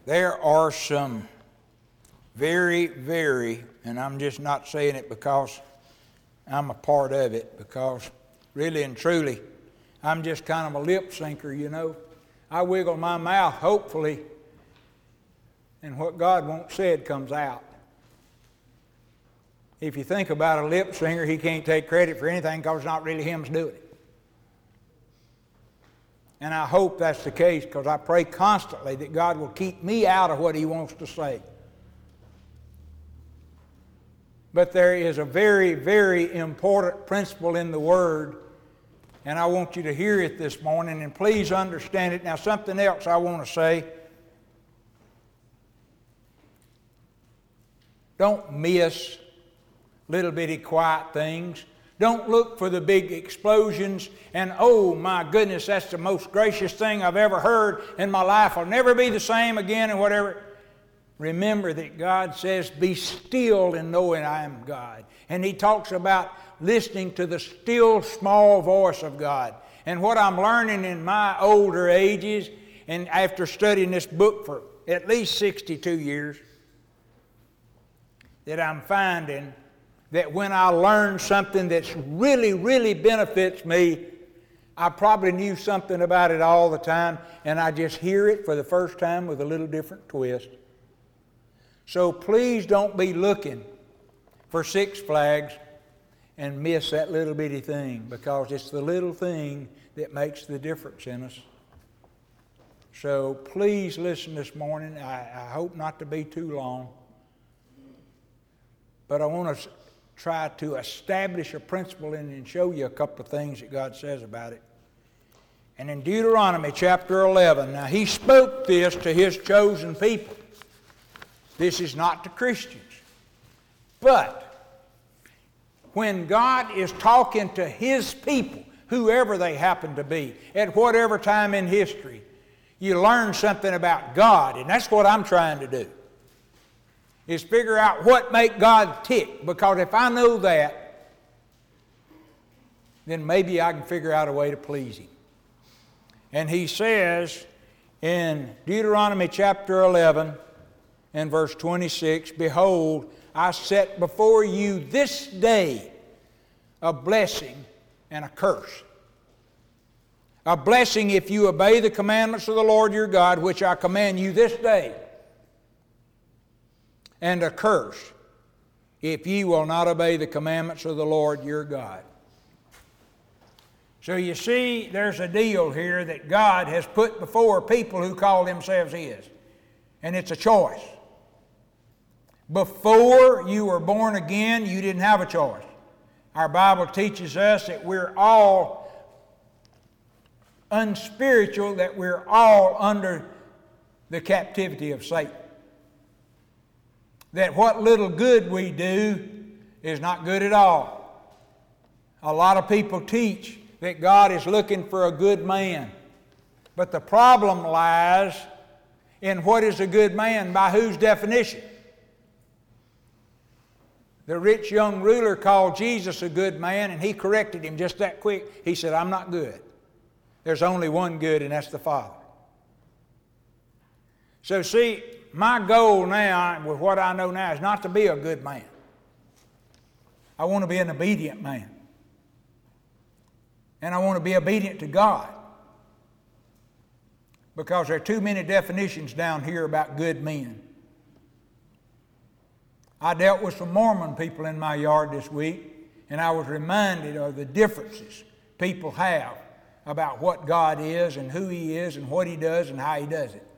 There are some very, and I'm just not saying it because I'm a part of it, because really and truly, I'm just kind of a lip syncer, you know. I wiggle my mouth, hopefully, and what God wants said comes out. If you think about a lip singer, he can't take credit for anything because it's not really him that's doing it. And I hope that's the case, because I pray constantly that God will keep me out of what he wants to say. But there is a very important principle in the Word, and I want you to hear it this morning, and please understand it. Now, something else I want to say. Don't miss little bitty quiet things. Don't look for the big explosions and, oh my goodness, that's the most gracious thing I've ever heard in my life. I'll never be the same again and whatever. Remember that God says, be still and know that I am God. And he talks about listening to the still small voice of God. And what I'm learning in my older ages, and after studying this book for at least 62 years, that I'm finding that when I learn something that's really benefits me, I probably knew something about it all the time, and I just hear it for the first time with a little different twist. So please don't be looking for Six Flags and miss that little bitty thing, because it's the little thing that makes the difference in us. So please listen this morning. I hope not to be too long, but I want to try to establish a principle and show you a couple of things that God says about it. And in Deuteronomy chapter 11, now he spoke this to his chosen people. This is not to Christians. But when God is talking to his people, whoever they happen to be, at whatever time in history, you learn something about God, and that's what I'm trying to do. Is figure out what make God tick. Because if I know that, then maybe I can figure out a way to please him. And he says in Deuteronomy chapter 11 and verse 26, behold, I set before you this day a blessing and a curse. A blessing if you obey the commandments of the Lord your God, which I command you this day. And a curse if ye will not obey the commandments of the Lord your God. So you see, there's a deal here that God has put before people who call themselves his. And it's a choice. Before you were born again, you didn't have a choice. Our Bible teaches us that we're all unspiritual, that we're all under the captivity of Satan. That what little good we do is not good at all. A lot of people teach that God is looking for a good man. But the problem lies in what is a good man, by whose definition? The rich young ruler called Jesus a good man, and he corrected him just that quick. He said, I'm not good. There's only one good, and that's the Father. So see, my goal now, with what I know now, is not to be a good man. I want to be an obedient man. And I want to be obedient to God. Because there are too many definitions down here about good men. I dealt with some Mormon people in my yard this week, and I was reminded of the differences people have about what God is and who he is and what he does and how he does it.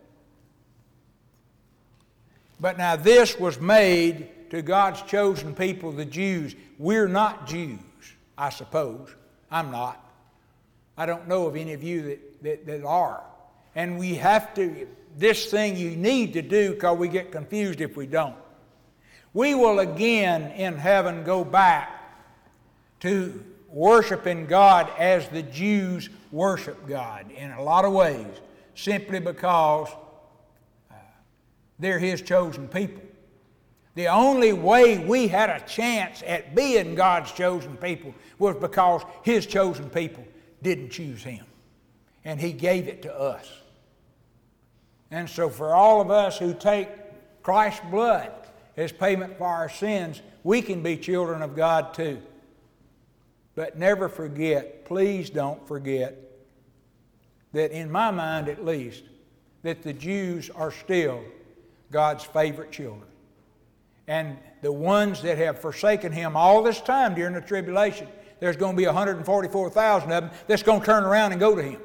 But now this was made to God's chosen people, the Jews. We're not Jews, I suppose. I'm not. I don't know of any of you that are. And we have to, this thing you need to do, because we get confused if we don't. We will again in heaven go back to worshiping God as the Jews worship God in a lot of ways, simply because they're his chosen people. The only way we had a chance at being God's chosen people was because his chosen people didn't choose him. And he gave it to us. And so for all of us who take Christ's blood as payment for our sins, we can be children of God too. But never forget, please don't forget, that in my mind at least, that the Jews are still God's favorite children. And the ones that have forsaken Him all this time during the tribulation, there's going to be 144,000 of them that's going to turn around and go to Him.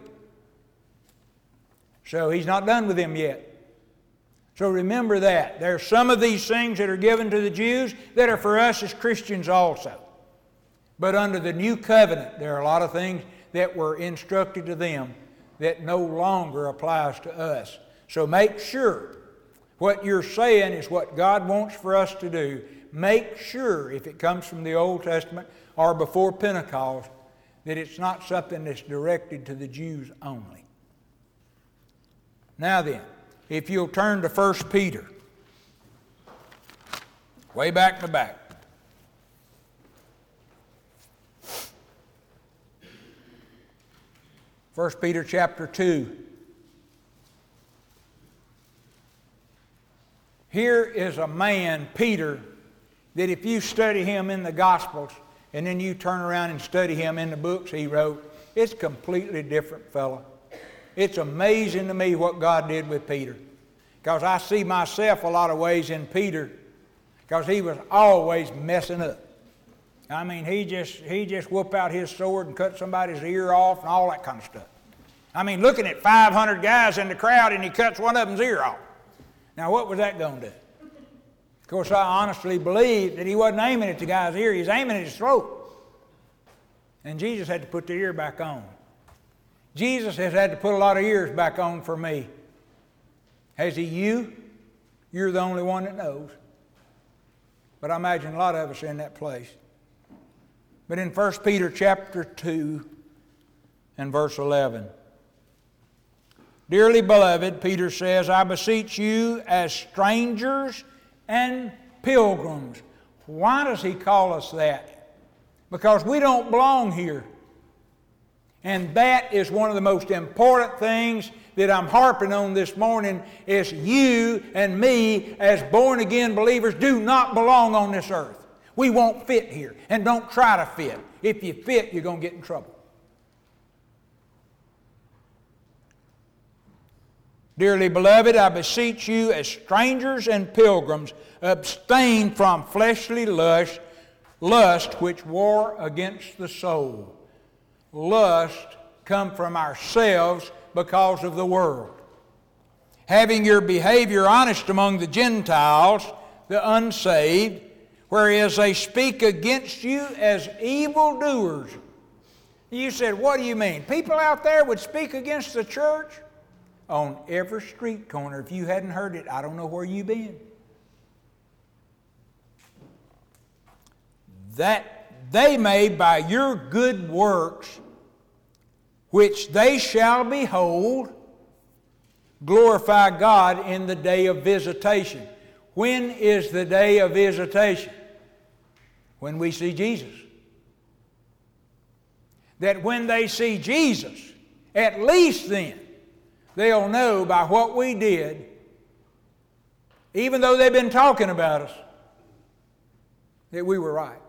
So He's not done with them yet. So remember that. There are some of these things that are given to the Jews that are for us as Christians also. But under the new covenant, there are a lot of things that were instructed to them that no longer applies to us. So make sure what you're saying is what God wants for us to do. Make sure, if it comes from the Old Testament or before Pentecost, that it's not something that's directed to the Jews only. Now then, if you'll turn to 1 Peter, way back in the back. 1 Peter chapter 2. Here is a man, Peter, that if you study him in the Gospels and then you turn around and study him in the books he wrote, it's a completely different fellow. It's amazing to me what God did with Peter, because I see myself a lot of ways in Peter, because he was always messing up. I mean, he just whooped out his sword and cut somebody's ear off and all that kind of stuff. I mean, looking at 500 guys in the crowd and he cuts one of them's ear off. Now, what was that going to do? Of course, I honestly believe that he wasn't aiming at the guy's ear. He was aiming at his throat. And Jesus had to put the ear back on. Jesus has had to put a lot of ears back on for me. Has He you? You're the only one that knows. But I imagine a lot of us are in that place. But in 1 Peter chapter 2 and verse 11, dearly beloved, Peter says, I beseech you as strangers and pilgrims. Why does he call us that? Because we don't belong here. And that is one of the most important things that I'm harping on this morning, is you and me as born-again believers do not belong on this earth. We won't fit here, and don't try to fit. If you fit, you're going to get in trouble. Dearly beloved, I beseech you as strangers and pilgrims, abstain from fleshly lust which war against the soul. Lust come from ourselves because of the world. Having your behavior honest among the Gentiles, the unsaved, whereas they speak against you as evildoers. You said, what do you mean? People out there would speak against the church? On every street corner. If you hadn't heard it, I don't know where you've been. That they may by your good works, which they shall behold, glorify God in the day of visitation. When is the day of visitation? When we see Jesus. That when they see Jesus, at least then, they'll know by what we did, even though they've been talking about us, that we were right.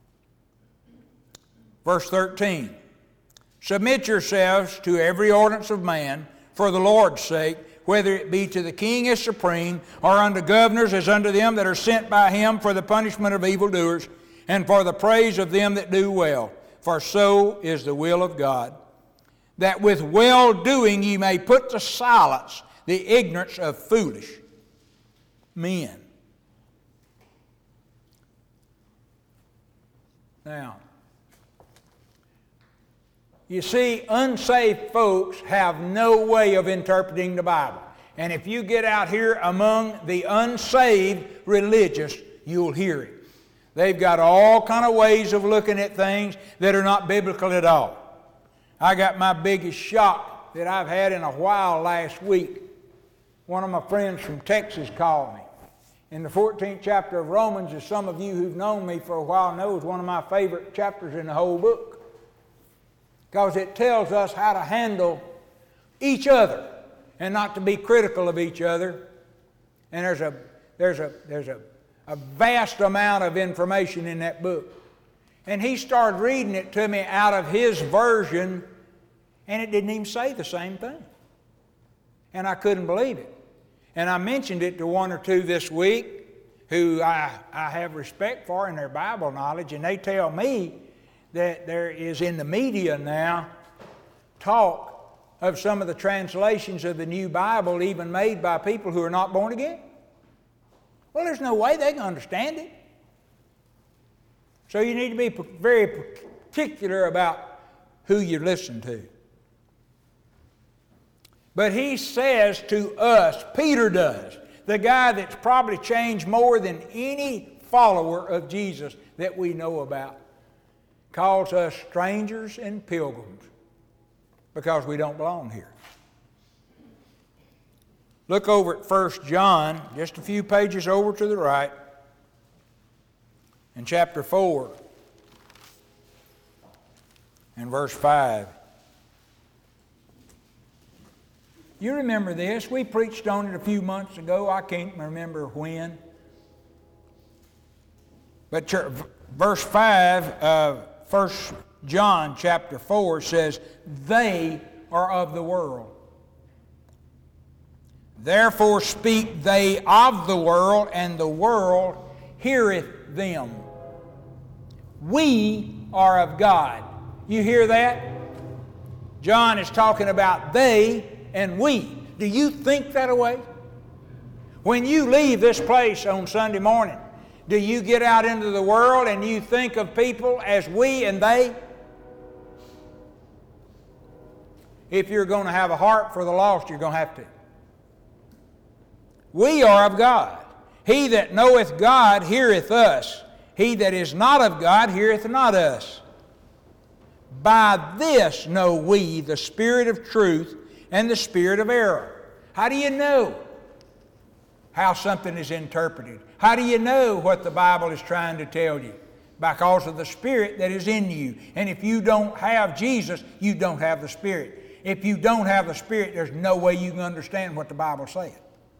Verse 13, submit yourselves to every ordinance of man for the Lord's sake, whether it be to the king as supreme, or unto governors as unto them that are sent by him for the punishment of evildoers, and for the praise of them that do well. For so is the will of God, that with well-doing ye may put to silence the ignorance of foolish men. Now, you see, unsaved folks have no way of interpreting the Bible. And if you get out here among the unsaved religious, you'll hear it. They've got all kind of ways of looking at things that are not biblical at all. I got my biggest shock that I've had in a while last week. One of my friends from Texas called me. In the 14th chapter of Romans, as some of you who've known me for a while know, is one of my favorite chapters in the whole book. Because it tells us how to handle each other and not to be critical of each other. And there's a vast amount of information in that book. And he started reading it to me out of his version, and it didn't even say the same thing. And I couldn't believe it. And I mentioned it to one or two this week who I have respect for in their Bible knowledge, and they tell me that there is in the media now talk of some of the translations of the New Bible even made by people who are not born again. Well, there's no way they can understand it. So you need to be very particular about who you listen to. But he says to us, Peter does, the guy that's probably changed more than any follower of Jesus that we know about, calls us strangers and pilgrims because we don't belong here. Look over at 1 John, just a few pages over to the right, in chapter 4 and verse 5. You remember this. We preached on it a few months ago. I can't remember when. But verse 5 of 1 John chapter 4 says, they are of the world. Therefore speak they of the world, and the world heareth them. We are of God. You hear that? John is talking about they and we. Do you think that way? When you leave this place on Sunday morning, do you get out into the world and you think of people as we and they? If you're going to have a heart for the lost, you're going to have to. We are of God. He that knoweth God heareth us. He that is not of God heareth not us. By this know we the spirit of truth and the spirit of error. How do you know how something is interpreted? How do you know what the Bible is trying to tell you? Because of the Spirit that is in you. And if you don't have Jesus, you don't have the Spirit. If you don't have the Spirit, there's no way you can understand what the Bible said.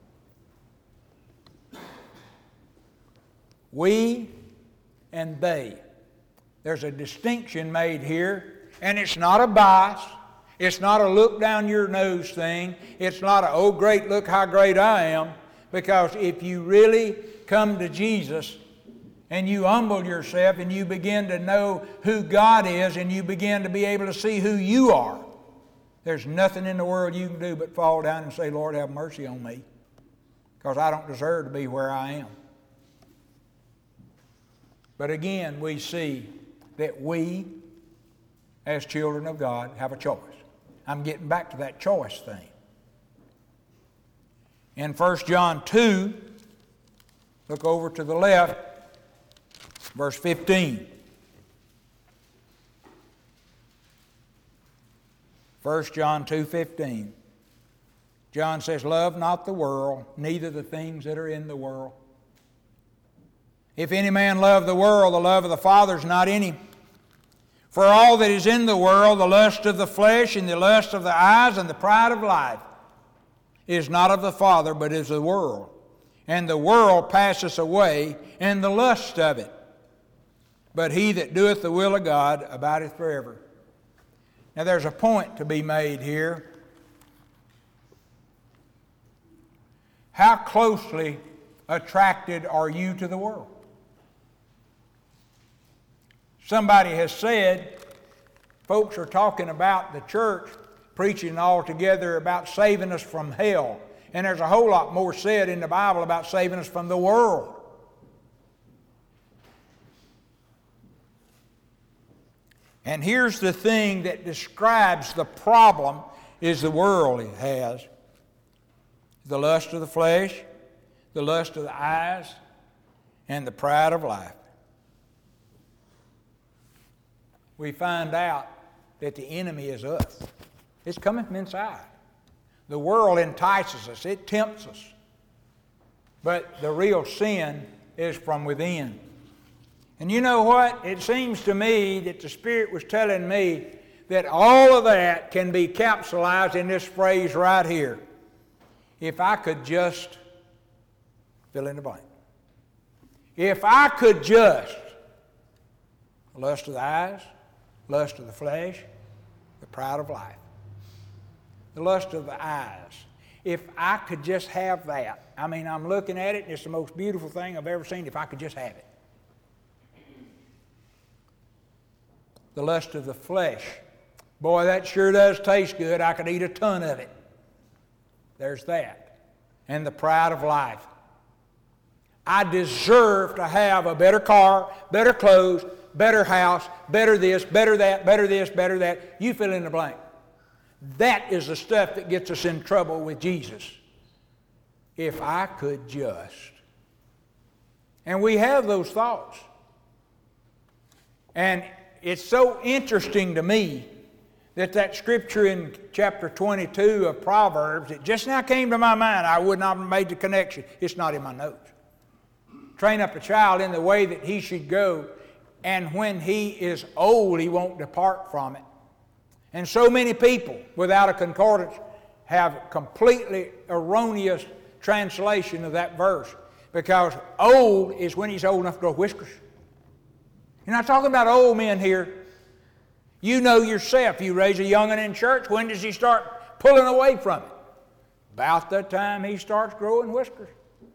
We and they. There's a distinction made here, and it's not a bias. It's not a look down your nose thing. It's not a, oh great, look how great I am. Because if you really come to Jesus and you humble yourself and you begin to know who God is and you begin to be able to see who you are, there's nothing in the world you can do but fall down and say, Lord, have mercy on me, because I don't deserve to be where I am. But again, we see that we, as children of God, have a choice. I'm getting back to that choice thing. In 1 John 2, look over to the left, verse 15. 1 John 2:15. John says, love not the world, neither the things that are in the world. If any man love the world, the love of the Father is not in him. For all that is in the world, the lust of the flesh and the lust of the eyes and the pride of life, is not of the Father, but is the world. And the world passeth away, and the lust of it. But he that doeth the will of God abideth forever. Now there's a point to be made here. How closely attracted are you to the world? Somebody has said, folks are talking about the church preaching all together about saving us from hell. And there's a whole lot more said in the Bible about saving us from the world. And here's the thing that describes the problem is the world it has. The lust of the flesh, the lust of the eyes, and the pride of life. We find out that the enemy is us. It's coming from inside. The world entices us. It tempts us. But the real sin is from within. And you know what? It seems to me that the Spirit was telling me that all of that can be capsulized in this phrase right here. if I could just fill in the blank. If I could just, lust of the eyes, lust of the flesh, the pride of life. The lust of the eyes. If I could just have that. I mean, I'm looking at it, and it's the most beautiful thing I've ever seen. If I could just have it. The lust of the flesh. Boy, that sure does taste good. I could eat a ton of it. There's that. And the pride of life. I deserve to have a better car, better clothes, better house, better this, better that, better this, better that. You fill in the blank. That is the stuff that gets us in trouble with Jesus. If I could just. And we have those thoughts. And it's so interesting to me that scripture in chapter 22 of Proverbs, it just now came to my mind. I would not have made the connection. It's not in my notes. Train up a child in the way that he should go, and when he is old, he won't depart from it. And so many people, without a concordance, have completely erroneous translation of that verse, because old is when he's old enough to grow whiskers. You're not talking about old men here. You know yourself, you raise a young'un in church, when does he start pulling away from it? About the time he starts growing whiskers.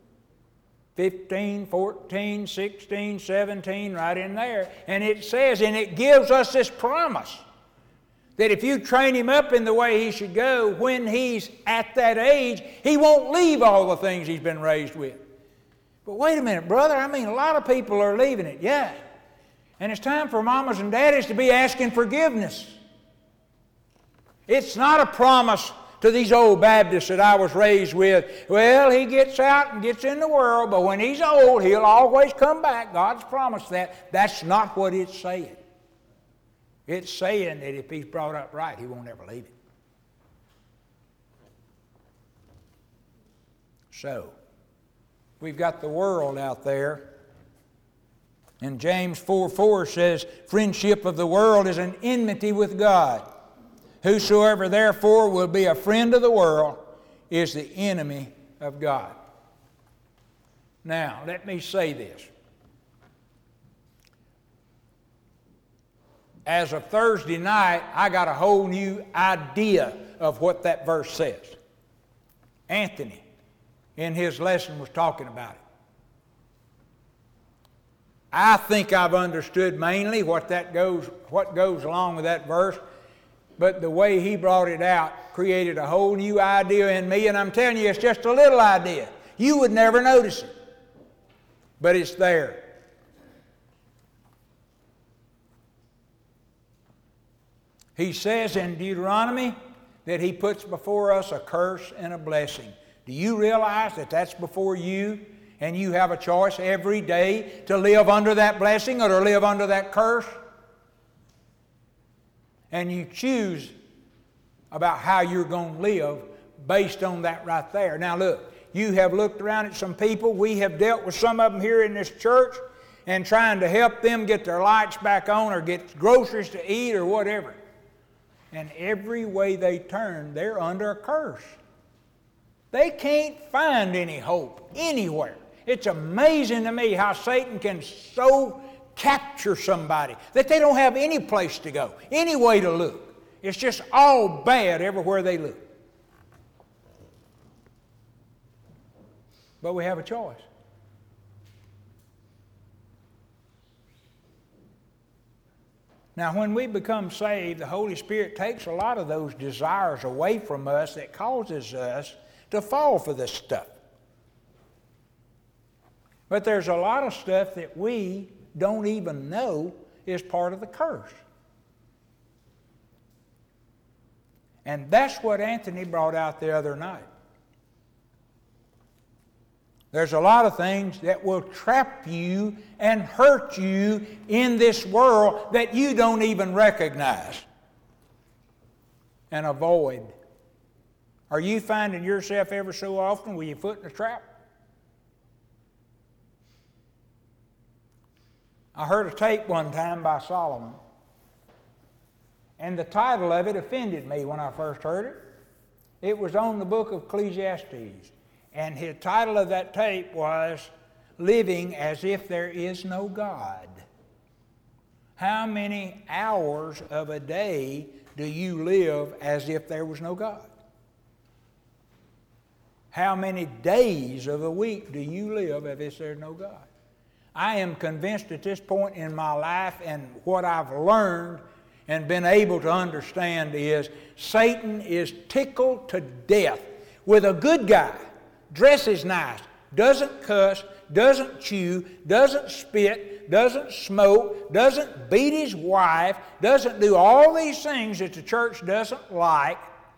15, 14, 16, 17, right in there. And it says, and it gives us this promise, that if you train him up in the way he should go, when he's at that age, he won't leave all the things he's been raised with. But wait a minute, brother, I mean, a lot of people are leaving it, yeah. And it's time for mamas and daddies to be asking forgiveness. It's not a promise to these old Baptists that I was raised with. Well, he gets out and gets in the world, but when he's old, he'll always come back. God's promised that. That's not what it's saying. It's saying that if he's brought up right, he won't ever leave it. So, we've got the world out there. And James 4:4 says, friendship of the world is an enmity with God. Whosoever therefore will be a friend of the world is the enemy of God. Now, let me say this. As of Thursday night, I got a whole new idea of what that verse says. Anthony, in his lesson, was talking about it. I think I've understood mainly what goes along with that verse, but the way he brought it out created a whole new idea in me, and I'm telling you, it's just a little idea. You would never notice it, but it's there. He says in Deuteronomy that he puts before us a curse and a blessing. Do you realize that that's before you, and you have a choice every day to live under that blessing or to live under that curse? And you choose about how you're going to live based on that right there. Now look, you have looked around at some people. We have dealt with some of them here in this church and trying to help them get their lights back on or get groceries to eat or whatever. And every way they turn, they're under a curse. They can't find any hope anywhere. It's amazing to me how Satan can so capture somebody that they don't have any place to go, any way to look. It's just all bad everywhere they look. But we have a choice. Now, when we become saved, the Holy Spirit takes a lot of those desires away from us that causes us to fall for this stuff. But there's a lot of stuff that we don't even know is part of the curse. And that's what Anthony brought out the other night. There's a lot of things that will trap you and hurt you in this world that you don't even recognize and avoid. Are you finding yourself ever so often with your foot in a trap? I heard a tape one time by Solomon, and the title of it offended me when I first heard it. It was on the book of Ecclesiastes. And the title of that tape was Living as If There Is No God. How many hours of a day do you live as if there was no God? How many days of the week do you live as if there's no God? I am convinced at this point in my life, and what I've learned and been able to understand is Satan is tickled to death with a good guy, dresses nice, doesn't cuss, doesn't chew, doesn't spit, doesn't smoke, doesn't beat his wife, doesn't do all these things that the church doesn't like,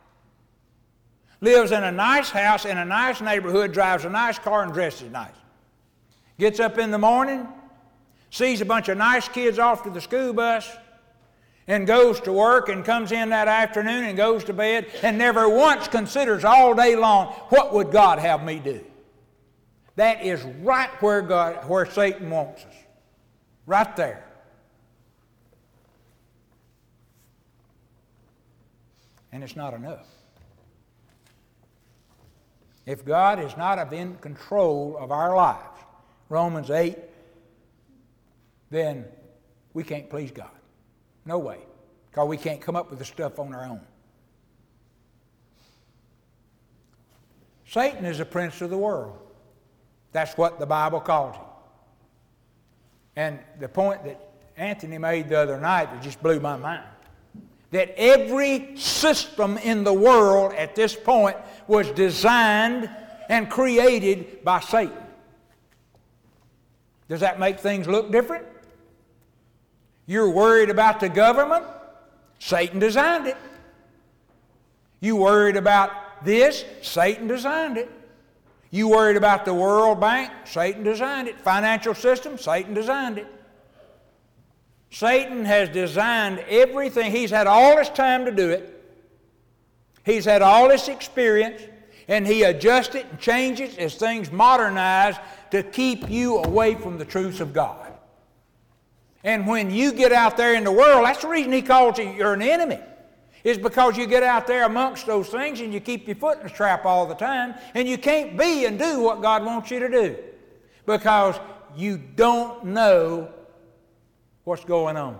lives in a nice house, in a nice neighborhood, drives a nice car, and dresses nice. Gets up in the morning, sees a bunch of nice kids off to the school bus, and goes to work and comes in that afternoon and goes to bed and never once considers all day long, what would God have me do? That is right where Satan wants us. Right there. And it's not enough. If God is not in control of our lives, Romans 8, then we can't please God. No way. Because we can't come up with the stuff on our own. Satan is a prince of the world. That's what the Bible calls him. And the point that Anthony made the other night that just blew my mind, that every system in the world at this point was designed and created by Satan. Does that make things look different? You're worried about the government? Satan designed it. You worried about this? Satan designed it. You worried about the World Bank? Satan designed it. Financial system? Satan designed it. Satan has designed everything. He's had all his time to do it. He's had all this experience, and he adjusts it and changes as things modernize to keep you away from the truths of God. And when you get out there in the world, that's the reason he calls you you're an enemy, is because you get out there amongst those things and you keep your foot in the trap all the time, and you can't be and do what God wants you to do because you don't know what's going on.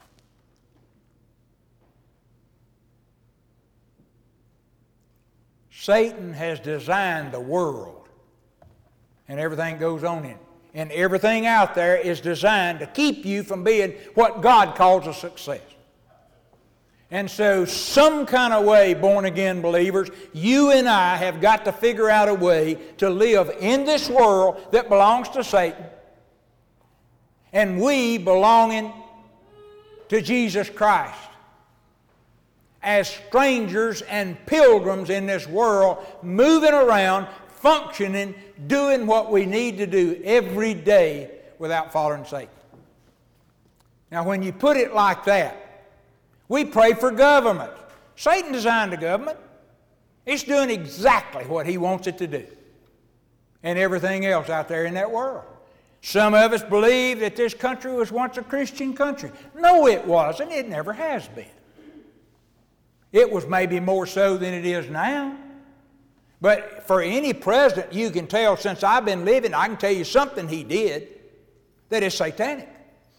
Satan has designed the world and everything goes on in it. And everything out there is designed to keep you from being what God calls a success. And so some kind of way, born-again believers, you and I have got to figure out a way to live in this world that belongs to Satan, and we belonging to Jesus Christ as strangers and pilgrims in this world, moving around, functioning, doing what we need to do every day without following Satan. Now, when you put it like that, we pray for government. Satan designed the government. It's doing exactly what he wants it to do. And everything else out there in that world. Some of us believe that this country was once a Christian country. No, it wasn't. It never has been. It was maybe more so than it is now. But for any president, you can tell since I've been living, I can tell you something he did that is satanic.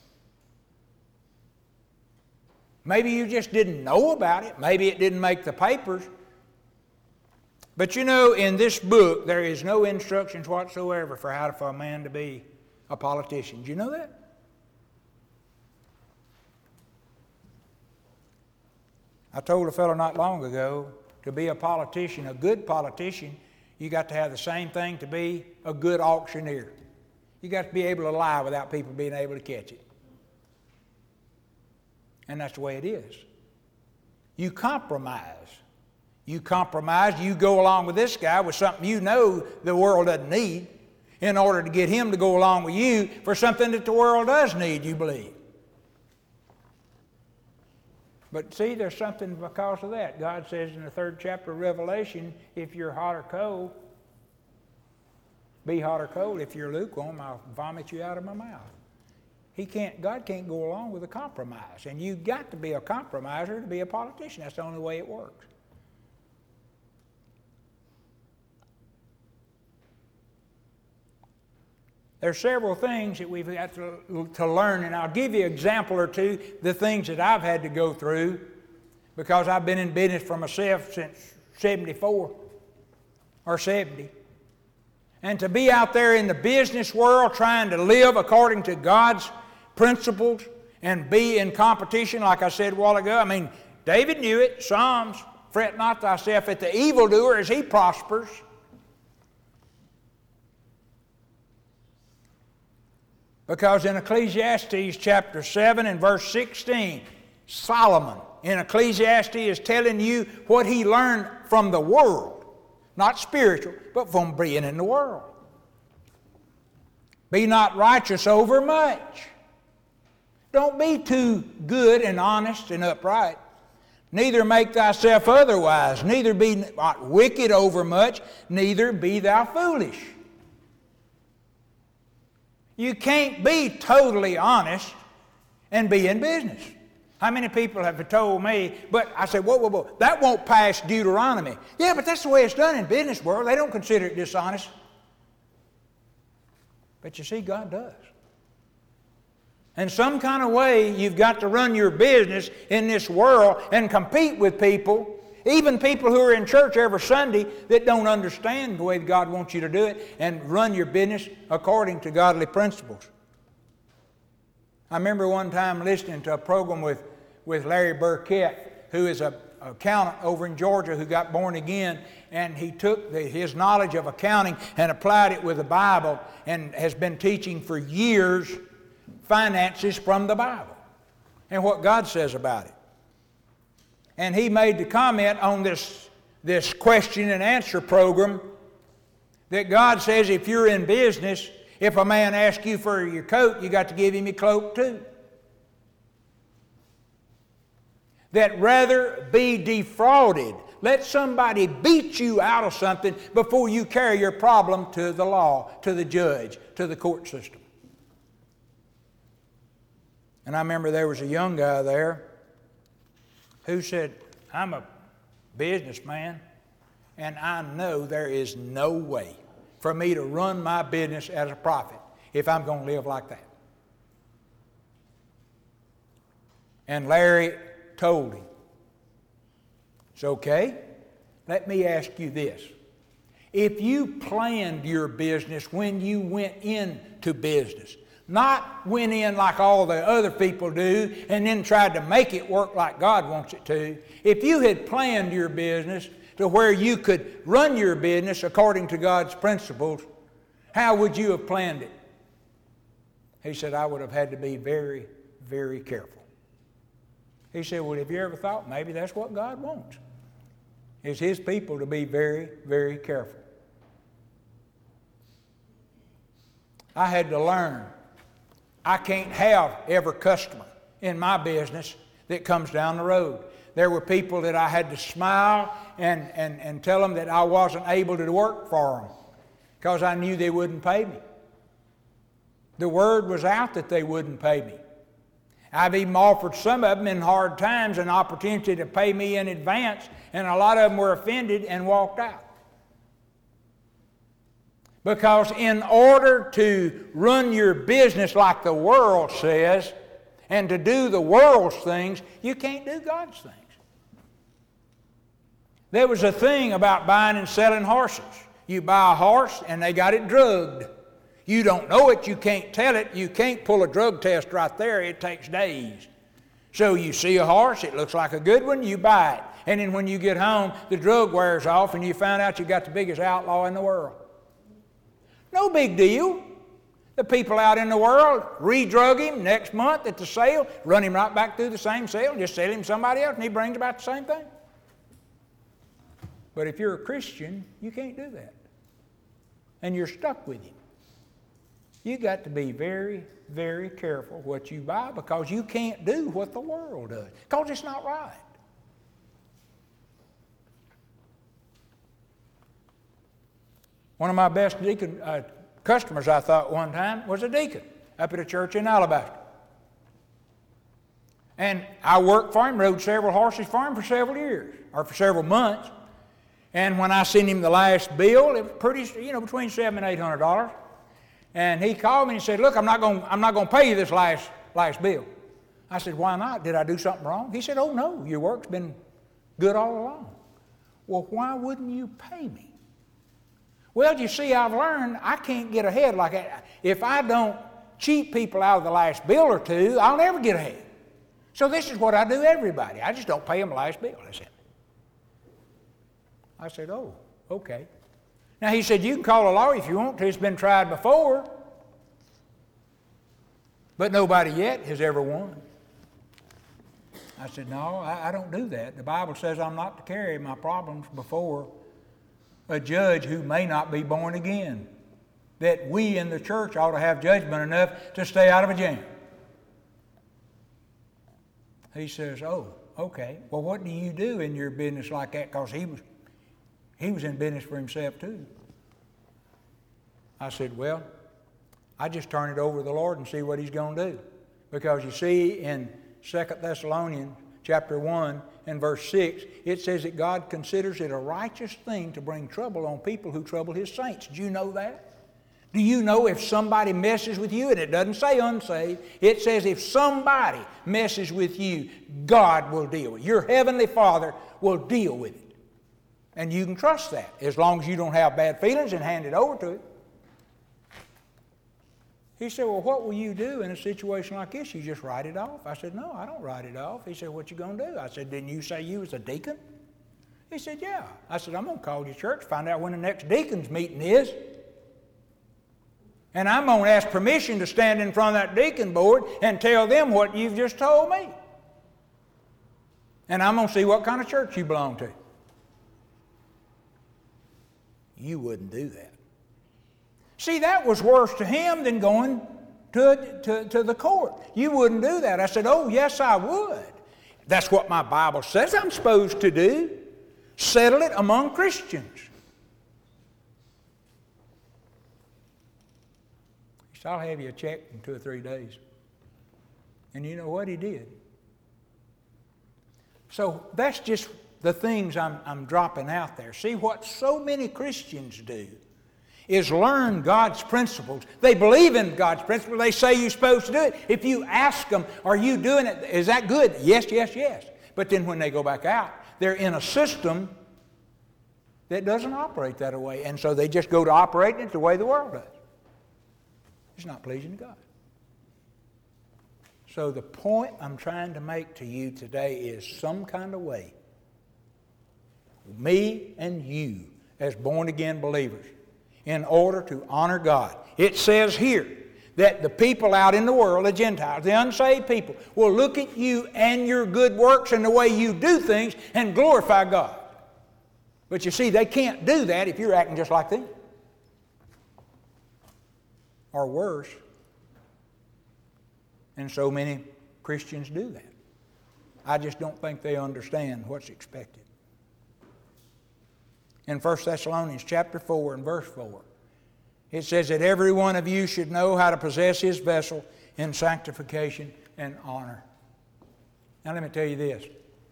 Maybe you just didn't know about it. Maybe it didn't make the papers. But you know, in this book, there is no instructions whatsoever for how for a man to be a politician. Do you know that? I told a fellow not long ago, to be a politician, a good politician, you got to have the same thing to be a good auctioneer. You got to be able to lie without people being able to catch it. And that's the way it is. You compromise. You compromise, you go along with this guy with something you know the world doesn't need in order to get him to go along with you for something that the world does need, you believe. But see, there's something because of that. God says in the 3rd chapter of Revelation, if you're hot or cold, be hot or cold. If you're lukewarm, I'll vomit you out of my mouth. God can't go along with a compromise. And you've got to be a compromiser to be a politician. That's the only way it works. There's several things that we've got to learn, and I'll give you an example or two, the things that I've had to go through, because I've been in business for myself since 74 or 70. And to be out there in the business world trying to live according to God's principles and be in competition, like I said a while ago. I mean, David knew it, Psalms, fret not thyself at the evildoer as he prospers. Because in Ecclesiastes chapter 7 and verse 16, Solomon in Ecclesiastes is telling you what he learned from the world. Not spiritual, but from being in the world. Be not righteous over much. Don't be too good and honest and upright. Neither make thyself otherwise. Neither be not wicked over much. Neither be thou foolish. You can't be totally honest and be in business. How many people have told me, but I said, whoa, that won't pass Deuteronomy. Yeah, but that's the way it's done in business world. They don't consider it dishonest. But you see, God does. In some kind of way, you've got to run your business in this world and compete with people, even people who are in church every Sunday that don't understand the way God wants you to do it, and run your business according to godly principles. I remember one time listening to a program with Larry Burkett, who is an accountant over in Georgia who got born again, and he took his knowledge of accounting and applied it with the Bible and has been teaching for years finances from the Bible and what God says about it. And he made the comment on this question and answer program that God says if you're in business, if a man asks you for your coat, you got to give him your cloak too. That rather be defrauded. Let somebody beat you out of something before you carry your problem to the law, to the judge, to the court system. And I remember there was a young guy there who said, I'm a businessman, and I know there is no way for me to run my business as a profit if I'm going to live like that. And Larry told him, it's okay. Let me ask you this. If you planned your business when you went into business, not went in like all the other people do and then tried to make it work like God wants it to, if you had planned your business to where you could run your business according to God's principles, how would you have planned it? He said, I would have had to be very, very careful. He said, well, have you ever thought maybe that's what God wants? Is His people to be very, very careful. I had to learn. I can't have every customer in my business that comes down the road. There were people that I had to smile and tell them that I wasn't able to work for them because I knew they wouldn't pay me. The word was out that they wouldn't pay me. I've even offered some of them in hard times an opportunity to pay me in advance, and a lot of them were offended and walked out. Because in order to run your business like the world says and to do the world's things, you can't do God's things. There was a thing about buying and selling horses. You buy a horse and they got it drugged. You don't know it, you can't tell it, you can't pull a drug test right there, it takes days. So you see a horse, it looks like a good one, you buy it. And then when you get home, the drug wears off and you find out you got the biggest outlaw in the world. No big deal. The people out in the world re-drug him next month at the sale, run him right back through the same sale, and just sell him to somebody else, and he brings about the same thing. But if you're a Christian, you can't do that. And you're stuck with him. You got to be very, very careful what you buy because you can't do what the world does because it's not right. One of my best customers, I thought one time, was a deacon up at a church in Alabaster. And I worked for him, rode several horses for him for several years, or for several months. And when I sent him the last bill, it was pretty, between $700 and $800. And he called me and said, look, I'm not going to pay you this last bill. I said, why not? Did I do something wrong? He said, oh, no, your work's been good all along. Well, why wouldn't you pay me? Well, you see, I've learned I can't get ahead like that. If I don't cheat people out of the last bill or two, I'll never get ahead. So this is what I do everybody. I just don't pay them the last bill. I said, oh, okay. Now, he said, you can call a lawyer if you want to. It's been tried before. But nobody yet has ever won. I said, no, I don't do that. The Bible says I'm not to carry my problems before a judge who may not be born again. That we in the church ought to have judgment enough to stay out of a jam. He says, oh, okay. Well, what do you do in your business like that? Because he was in business for himself too. I said, well, I just turn it over to the Lord and see what He's going to do. Because you see, in 2 Thessalonians chapter 1 and verse 6, it says that God considers it a righteous thing to bring trouble on people who trouble His saints. Do you know that? Do you know if somebody messes with you, and it doesn't say unsaved, it says if somebody messes with you, God will deal with it. Your Heavenly Father will deal with it. And you can trust that as long as you don't have bad feelings and hand it over to it. He said, well, what will you do in a situation like this? You just write it off? I said, no, I don't write it off. He said, what you going to do? I said, didn't you say you was a deacon? He said, yeah. I said, I'm going to call your church, find out when the next deacon's meeting is. And I'm going to ask permission to stand in front of that deacon board and tell them what you've just told me. And I'm going to see what kind of church you belong to. You wouldn't do that. See, that was worse to him than going to the court. You wouldn't do that. I said, oh, yes, I would. That's what my Bible says I'm supposed to do. Settle it among Christians. He said, I'll have you a check in 2 or 3 days. And you know what? He did. So that's just the things I'm dropping out there. See, what so many Christians do is learn God's principles. They believe in God's principles. They say you're supposed to do it. If you ask them, are you doing it? Is that good? Yes, yes, yes. But then when they go back out, they're in a system that doesn't operate that way. And so they just go to operating it the way the world does. It's not pleasing to God. So the point I'm trying to make to you today is some kind of way, me and you as born-again believers, in order to honor God. It says here that the people out in the world, the Gentiles, the unsaved people, will look at you and your good works and the way you do things and glorify God. But you see, they can't do that if you're acting just like them. Or worse. And so many Christians do that. I just don't think they understand what's expected. In 1 Thessalonians chapter 4 and verse 4, it says that every one of you should know how to possess his vessel in sanctification and honor. Now let me tell you this.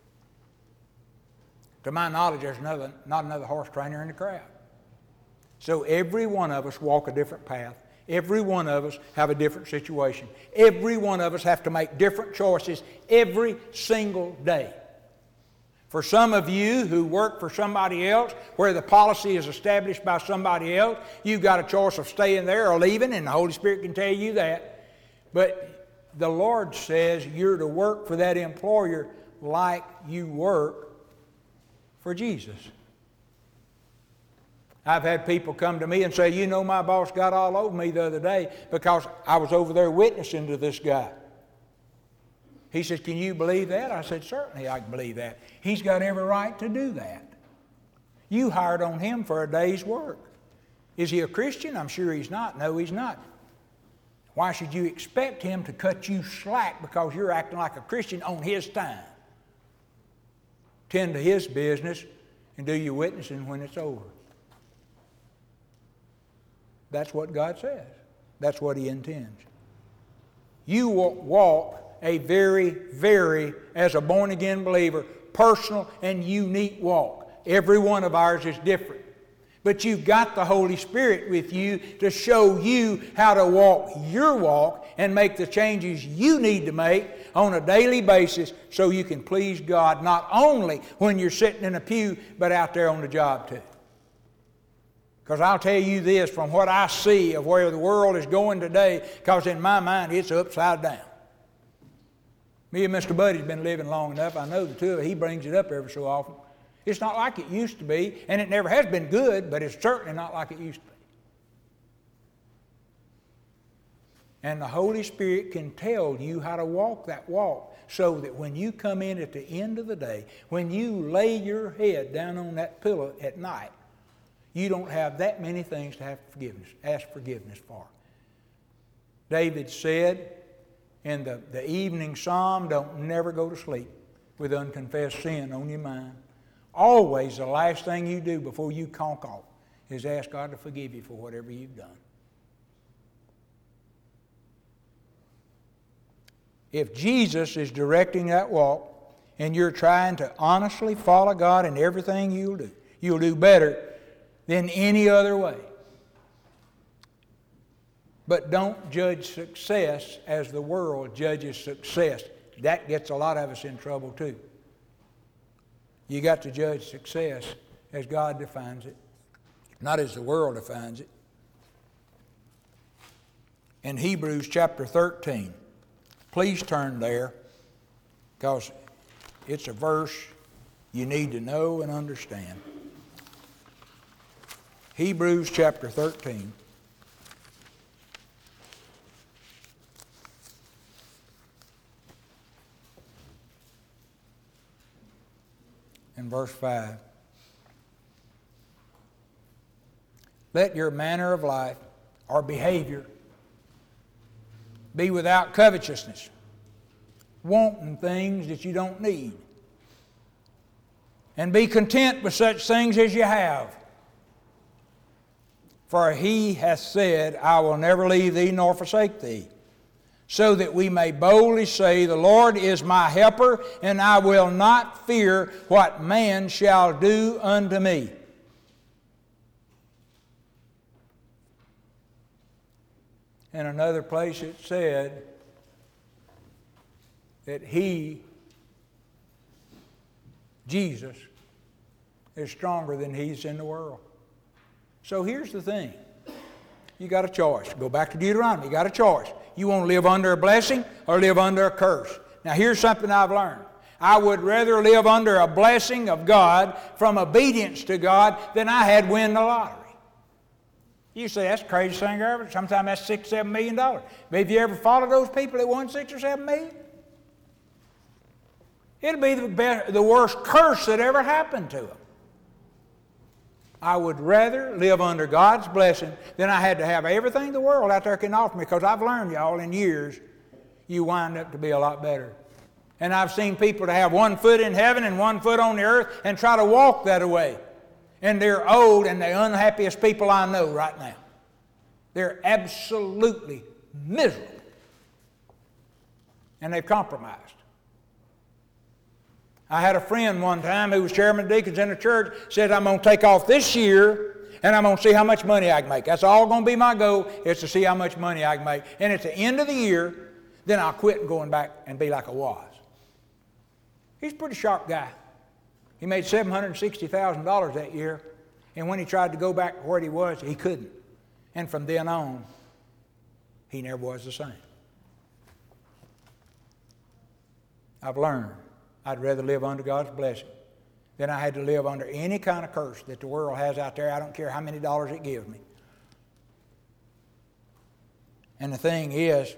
To my knowledge, there's not another horse trainer in the crowd. So every one of us walk a different path. Every one of us have a different situation. Every one of us have to make different choices every single day. For some of you who work for somebody else, where the policy is established by somebody else, you've got a choice of staying there or leaving, and the Holy Spirit can tell you that. But the Lord says you're to work for that employer like you work for Jesus. I've had people come to me and say, you know, my boss got all over me the other day because I was over there witnessing to this guy. He says, can you believe that? I said, certainly I can believe that. He's got every right to do that. You hired on him for a day's work. Is he a Christian? I'm sure he's not. No, he's not. Why should you expect him to cut you slack because you're acting like a Christian on his time? Tend to his business and do your witnessing when it's over. That's what God says. That's what He intends. You walk a very, very, as a born-again believer, personal and unique walk. Every one of ours is different. But you've got the Holy Spirit with you to show you how to walk your walk and make the changes you need to make on a daily basis so you can please God not only when you're sitting in a pew, but out there on the job too. Because I'll tell you this, from what I see of where the world is going today, because in my mind it's upside down. Me and Mr. Buddy's been living long enough. I know the two of us, he brings it up every so often. It's not like it used to be, and it never has been good, but it's certainly not like it used to be. And the Holy Spirit can tell you how to walk that walk so that when you come in at the end of the day, when you lay your head down on that pillow at night, you don't have that many things to ask forgiveness for. David said in the evening psalm, don't never go to sleep with unconfessed sin on your mind. Always the last thing you do before you conk off is ask God to forgive you for whatever you've done. If Jesus is directing that walk and you're trying to honestly follow God in everything you'll do better than any other way. But don't judge success as the world judges success. That gets a lot of us in trouble too. You got to judge success as God defines it, not as the world defines it. In Hebrews chapter 13, please turn there, because it's a verse you need to know and understand. Hebrews chapter 13. In verse 5. Let your manner of life or behavior be without covetousness, wanting things that you don't need. And be content with such things as you have. For he hath said, I will never leave thee nor forsake thee. So that we may boldly say, the Lord is my helper, and I will not fear what man shall do unto me. In another place it said that he, Jesus, is stronger than he's in the world. So here's the thing. You got a choice. Go back to Deuteronomy. You got a choice. You want to live under a blessing or live under a curse. Now here's something I've learned. I would rather live under a blessing of God from obedience to God than I had win the lottery. You say, that's the craziest thing ever. Sometimes that's $6-7 million. But have you ever followed those people that won $6 or $7 million? It'll be the worst curse that ever happened to them. I would rather live under God's blessing than I had to have everything the world out there can offer me, because I've learned, y'all, in years, you wind up to be a lot better. And I've seen people to have one foot in heaven and one foot on the earth and try to walk that way. And they're old and the unhappiest people I know right now. They're absolutely miserable. And they've compromised. I had a friend one time who was chairman of deacons in the church, said, I'm going to take off this year and I'm going to see how much money I can make. That's all going to be my goal, is to see how much money I can make. And at the end of the year, then I'll quit going back and be like I was. He's a pretty sharp guy. He made $760,000 that year, and when he tried to go back where he was, he couldn't. And from then on, he never was the same. I've learned I'd rather live under God's blessing than I had to live under any kind of curse that the world has out there. I don't care how many dollars it gives me. And the thing is,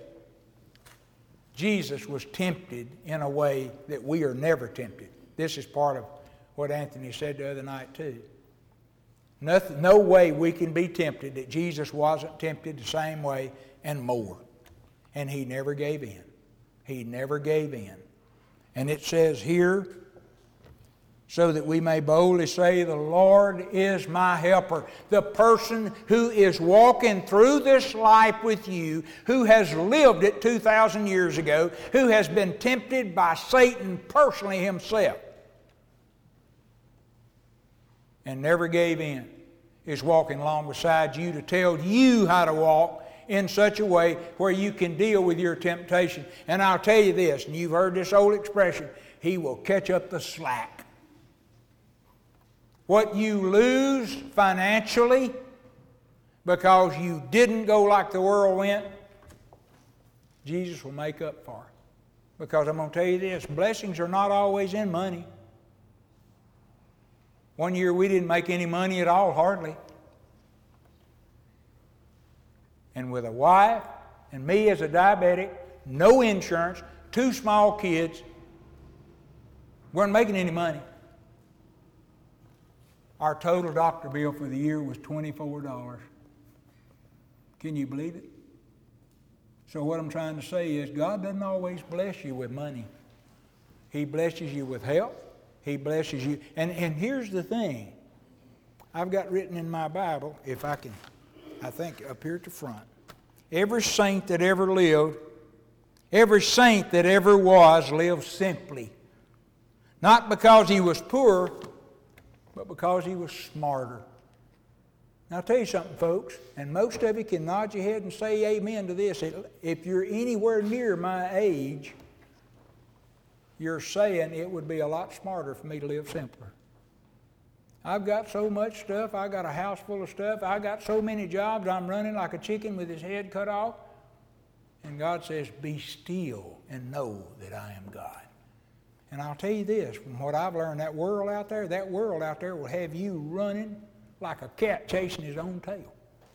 Jesus was tempted in a way that we are never tempted. This is part of what Anthony said the other night too. No way we can be tempted that Jesus wasn't tempted the same way and more. And he never gave in. He never gave in. And it says here, so that we may boldly say, the Lord is my helper. The person who is walking through this life with you, who has lived it 2,000 years ago, who has been tempted by Satan personally himself, and never gave in, is walking along beside you to tell you how to walk in such a way where you can deal with your temptation. And I'll tell you this, and you've heard this old expression, He will catch up the slack. What you lose financially because you didn't go like the world went, Jesus will make up for it. Because I'm going to tell you this, blessings are not always in money. One year we didn't make any money at all, hardly. And with a wife and me as a diabetic, no insurance, 2 small kids, weren't making any money. Our total doctor bill for the year was $24. Can you believe it? So what I'm trying to say is God doesn't always bless you with money. He blesses you with health. He blesses you. And here's the thing. I've got written in my Bible, if I can, I think up here at the front. Every saint that ever lived, every saint that ever was, lived simply. Not because he was poor, but because he was smarter. Now I'll tell you something, folks, and most of you can nod your head and say amen to this. If you're anywhere near my age, you're saying it would be a lot smarter for me to live simpler. I've got so much stuff. I got a house full of stuff. I got so many jobs. I'm running like a chicken with his head cut off. And God says, be still and know that I am God. And I'll tell you this, from what I've learned, that world out there will have you running like a cat chasing his own tail.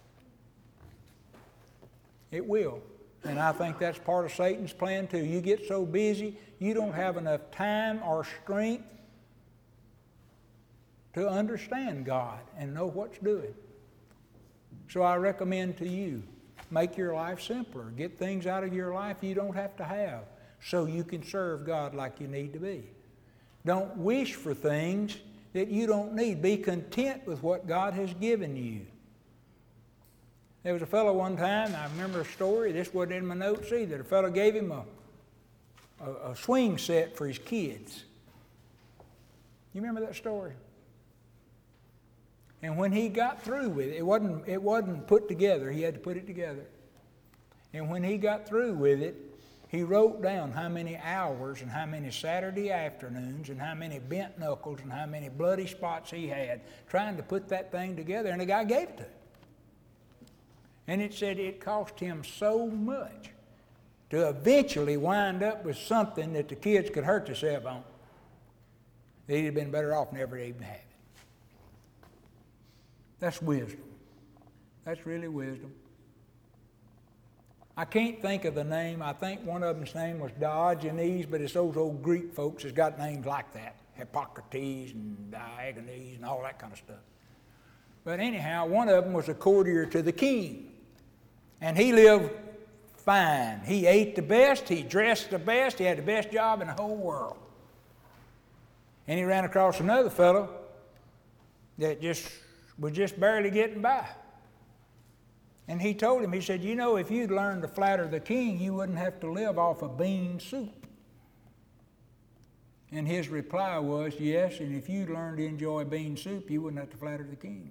It will. And I think that's part of Satan's plan too. You get so busy, you don't have enough time or strength to understand God and know what's doing. So I recommend to you, make your life simpler. Get things out of your life you don't have to have so you can serve God like you need to be. Don't wish for things that you don't need. Be content with what God has given you. There was a fellow one time, I remember a story, this wasn't in my notes either. A fellow gave him a swing set for his kids. You remember that story? And when he got through with it, it wasn't put together. He had to put it together. And when he got through with it, he wrote down how many hours and how many Saturday afternoons and how many bent knuckles and how many bloody spots he had trying to put that thing together, and the guy gave it to him. And it said it cost him so much to eventually wind up with something that the kids could hurt themselves on that he'd have been better off never even having. That's wisdom. That's really wisdom. I can't think of the name. I think one of them's name was Diogenes, but it's those old Greek folks that's got names like that. Hippocrates and Diogenes and all that kind of stuff. But anyhow, one of them was a courtier to the king. And he lived fine. He ate the best, he dressed the best, he had the best job in the whole world. And he ran across another fellow that was just barely getting by. And he told him, he said, you know, if you'd learned to flatter the king, you wouldn't have to live off of bean soup. And his reply was, yes, and if you'd learned to enjoy bean soup, you wouldn't have to flatter the king.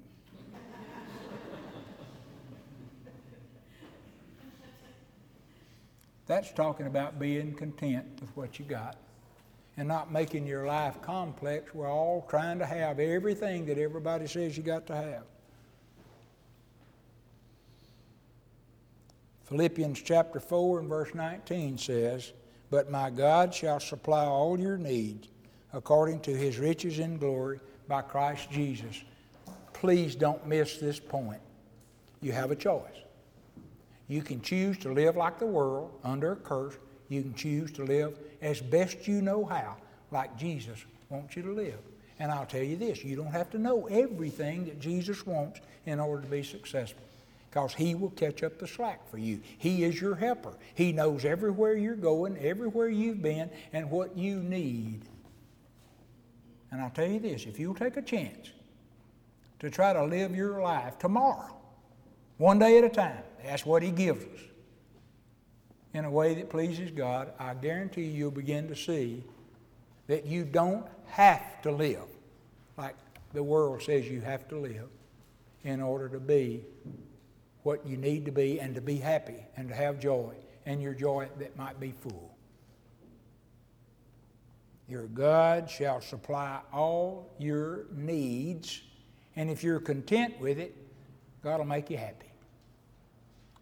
That's talking about being content with what you got and not making your life complex. We're all trying to have everything that everybody says you got to have. Philippians chapter 4 and verse 19 says, but my God shall supply all your needs according to his riches in glory by Christ Jesus. Please don't miss this point. You have a choice. You can choose to live like the world, under a curse. You can choose to live as best you know how, like Jesus wants you to live. And I'll tell you this, you don't have to know everything that Jesus wants in order to be successful, because he will catch up the slack for you. He is your helper. He knows everywhere you're going, everywhere you've been, and what you need. And I'll tell you this, if you'll take a chance to try to live your life tomorrow, one day at a time, that's what he gives us, in a way that pleases God, I guarantee you'll begin to see that you don't have to live like the world says you have to live in order to be what you need to be and to be happy and to have joy, and your joy that might be full. Your God shall supply all your needs, and if you're content with it, God will make you happy.